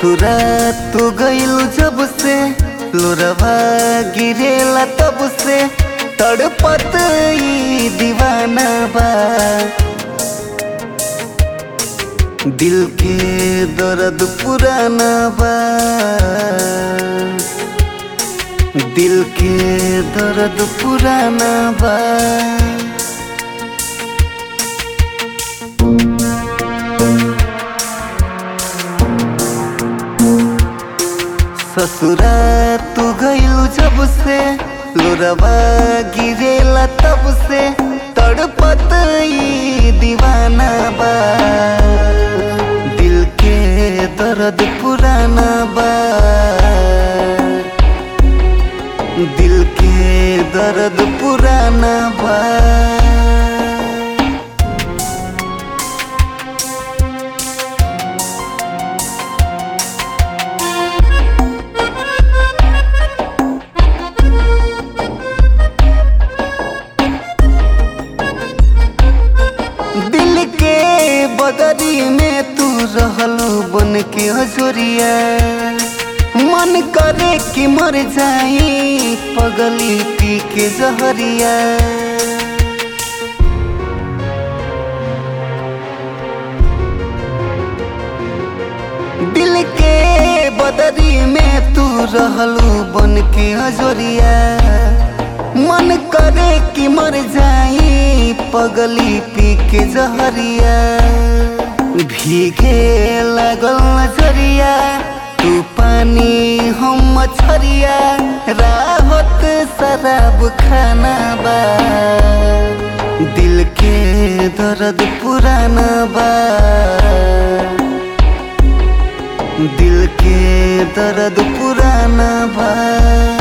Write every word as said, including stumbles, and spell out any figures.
ससुरा तू गइलू जब से लोरवा गिरेला तब से तड़पत ई दीवाना बा। दिल के दर्द पुराना बा, दिल के दर्द पुराना बा। ससुरा तू गइलू जब से लोरवा गिरेला तब से तड़पत ई दीवाना बा। दिल के दर्द पुराना बा, दिल के दर्द पुराना बा। दिल के बदरी में तू रहलू बन के हजोरिया। मन करे कि मर जाई पगली पी के जहरिया। दिल के बदरी में तू रहलू बन के हजोरिया। मन करे कि मर जाई पगली पी के जहरिया। भीगे लगल नजरिया तू पानी हम मछरिया। राहत शराब खाना बा, दिल के दर्द पुराना बा, दिल के दर्द पुराना बा।